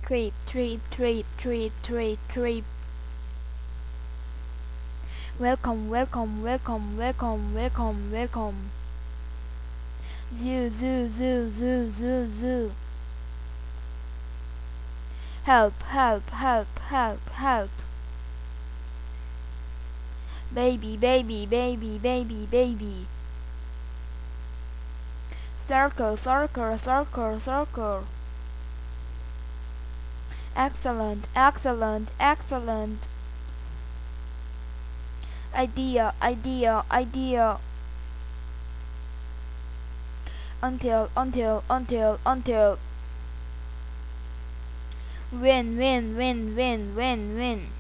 Trip, trip, trip, trip, trip, trip. Welcome, welcome, welcome, welcome, welcome, welcome. Zoo, zoo, zoo, zoo, zoo, zoo. Help, help, help, help, help. Baby, baby, baby, baby, baby. Circle, circle, circle, circle. Excellent, excellent, excellent. Idea, idea, idea. Until. Win, win, win, win, win, win.